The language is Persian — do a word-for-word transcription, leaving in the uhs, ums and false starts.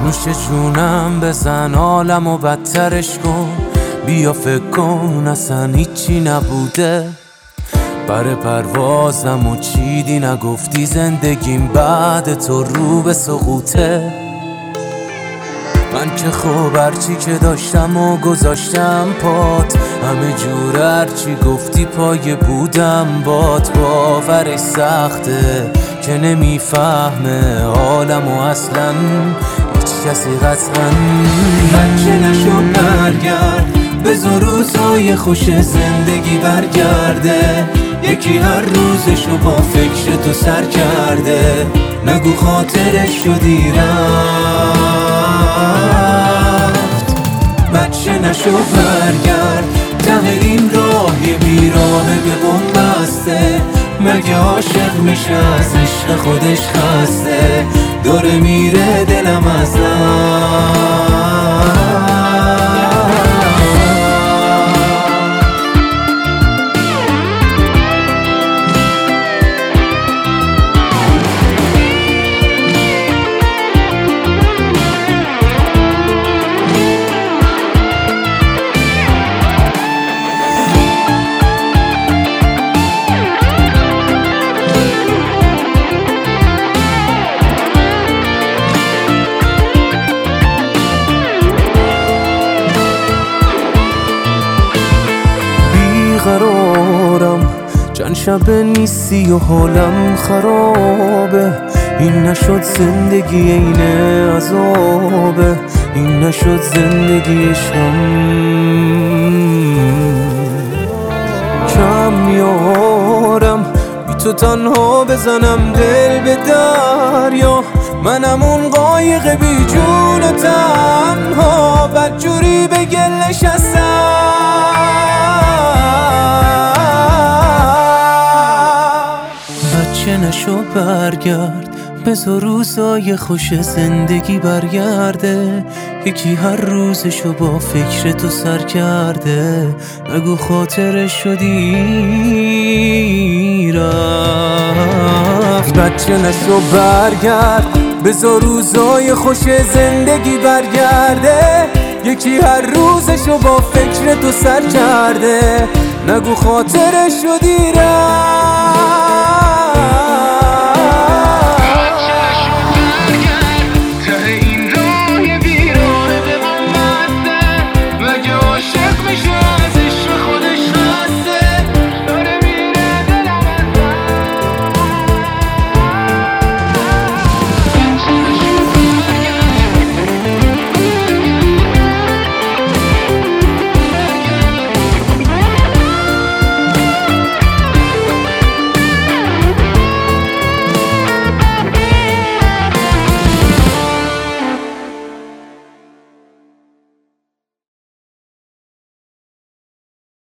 نوش جونم بزن عالم و بدترش کن، بیا فکر کن اصلا هیچی نبوده. بر پروازم و چیدی نگفتی زندگیم بعد تو رو به سقوطه. من که خوب هرچی که داشتم و گذاشتم پات، همه جور هرچی گفتی پای بودم بات. باورش سخته که نمیفهمه حالم و اصلا هیچ کسی قطعا. بچه نشو برگرد، بذار روزای خوش زندگی برگرده. یکی هر روزشو با فکر تو سر کرده، نگو خاطرش رو دیرفت. بچه نشو برگرد، ته این راه یه بیراهه به بم بسته. مگه عاشق میشه از عشق خودش خسته، داره میره دلم از قرارم چند شب نیستی و حالم خرابه. این نشد زندگی این عذابه، این نشد زندگی عشقم. کم میارم بی تو تنها بزنم دل به دریا. منم اون قایق بی جون و تنها، بدجوری به گلش بچه نشو برگرد، بذار روزای خوش زندگی برگرده. یکی هر روزشو با فکر تو سر کرده، نگو خاطرش رو دیرفت. بچه نشو برگرد، بذار روزای خوش زندگی برگرده. یکی هر روزشو با فکر تو سر کرده، نگو خاطرش رو دیرفت.